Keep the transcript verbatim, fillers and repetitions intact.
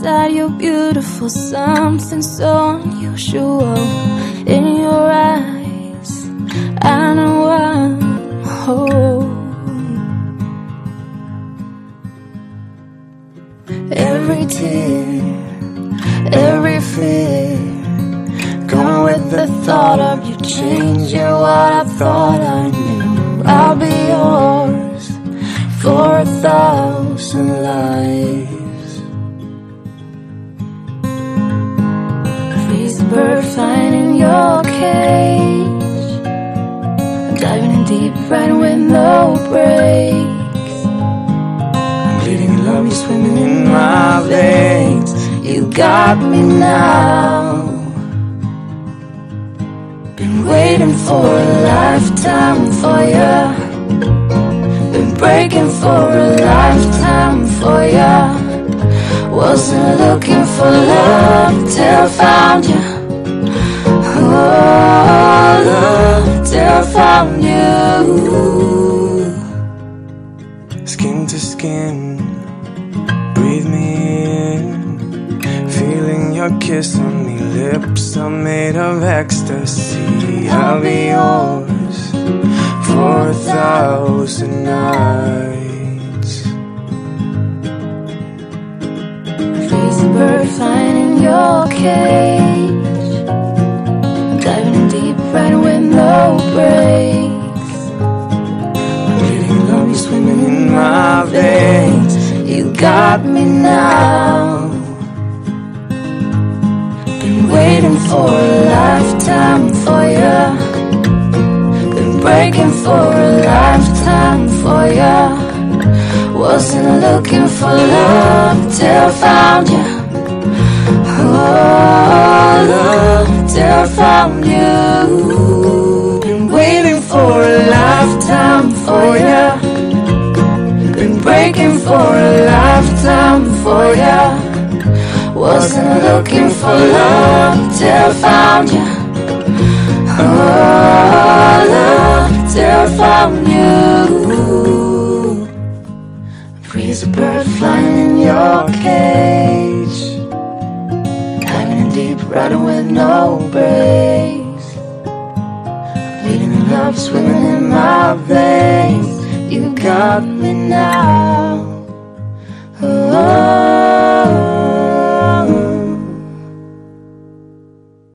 that you're beautiful, something so unusual in your eyes. I know I'm home. Every tear, every fear, gone with the thought of you changing what I thought I knew. I'll be yours for a thousand lives. Freeze the bird flying in your cage, I'm diving in deep, riding with no brakes. I'm bleeding in love, you're swimming in my veins. You got me now. Been waiting for a lifetime for ya. Been breaking for a lifetime for ya. Wasn't looking for love till I found you. Oh, love till I found you. Skin to skin, breathe me in, feeling your kiss on me. Lips are made of ecstasy. I'll be yours for a thousand nights. Freeze the bird flying in your cage, I'm diving in deep, riding with no brakes. I'm bleeding in love, you're swimming in my veins. You got me now. Been waiting for a lifetime for ya. Been breaking for a lifetime for ya. Wasn't looking for love till I found you. Oh, love till I found you. Been waiting for a lifetime for ya. Been breaking for a lifetime for ya. Wasn't looking for love till I found you. Oh, love till I found you. Freeze a bird flying in your cage, diving in deep, riding with no brakes. Bleeding in love, swimming in my veins. You got me now. Oh,